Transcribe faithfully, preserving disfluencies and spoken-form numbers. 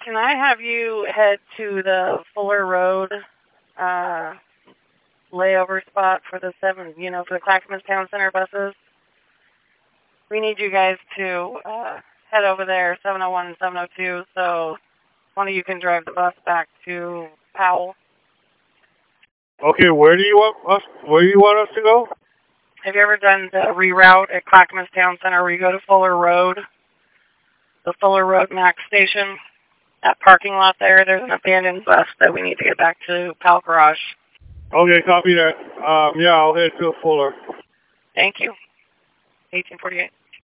can I have you head to the Fuller Road uh, layover spot for the seven, you know, for the Clackamas Town Center buses? We need you guys to uh, head over there, seven oh one and seven oh two, so one of you can drive the bus back to Powell. Okay, where do you want us? Where do you want us to go? Have you ever done the reroute at Clackamas Town Center where you go to Fuller Road? The Fuller Road Max Station? That parking lot there, there's an abandoned bus that we need to get back to Powell Garage. Okay, copy that. Um, yeah, I'll head to Fuller. Thank you. eighteen forty-eight.